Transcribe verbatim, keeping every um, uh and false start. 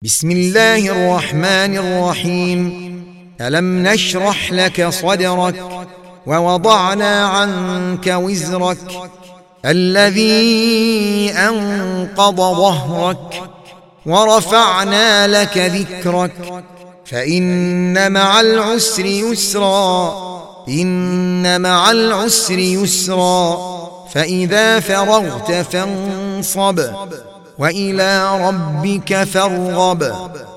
بسم الله الرحمن الرحيم. ألم نشرح لك صدرك ووضعنا عنك وزرك الذي أنقض ظهرك ورفعنا لك ذكرك فإن مع العسر يسرا إن مع العسر يسرا فإذا فرغت فانصب وإلى ربك فارغب.